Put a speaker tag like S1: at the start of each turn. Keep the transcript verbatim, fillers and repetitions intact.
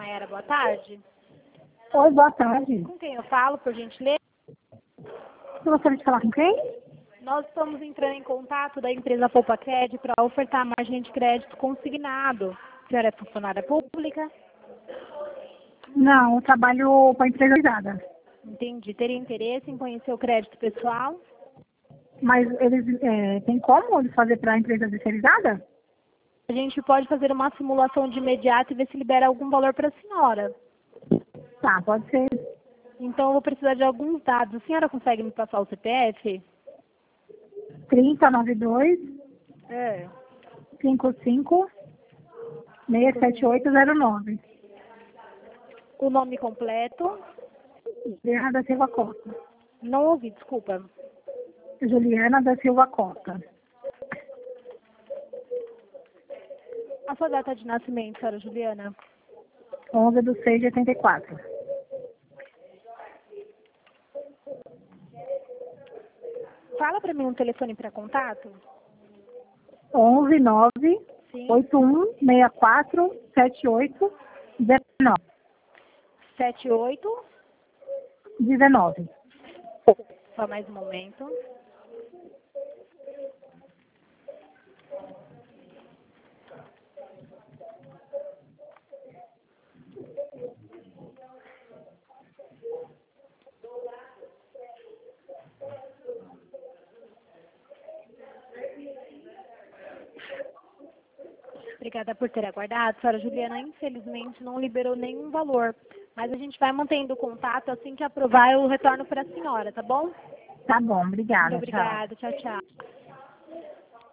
S1: Nayara, boa tarde.
S2: Oi, boa tarde.
S1: Com quem eu falo, por gentileza?
S2: Você gostaria de falar com quem?
S1: Nós estamos entrando em contato da empresa Poupa Crédito para ofertar margem de crédito consignado. A senhora é funcionária pública?
S2: Não, eu trabalho para empresa privada.
S1: Entendi. Teria interesse em conhecer o crédito pessoal?
S2: Mas eles é, tem como eles fazer para empresa terceirizada?
S1: A gente pode fazer uma simulação de imediato e ver se libera algum valor para a senhora.
S2: Tá, pode ser.
S1: Então, eu vou precisar de alguns dados. A senhora consegue me passar o C P F?
S2: trinta noventa e dois,
S1: É.
S2: cinquenta e cinco, seiscentos e setenta e oito zero nove.
S1: O nome completo?
S2: Juliana da Silva Costa.
S1: Não ouvi, desculpa.
S2: Juliana da Silva Costa.
S1: A sua data de nascimento, senhora Juliana?
S2: onze de seis de oitenta e quatro.
S1: Fala para mim um telefone para contato.
S2: onze nove
S1: Sim.
S2: oito um seis quatro sete oito zero
S1: sete oito.
S2: nove.
S1: Só mais um momento. Obrigada por ter aguardado. A senhora Juliana, infelizmente, não liberou nenhum valor. Mas a gente vai mantendo o contato. Assim que aprovar, eu retorno para a senhora, tá bom?
S2: Tá bom, obrigada.
S1: Muito obrigada. Tchau, tchau.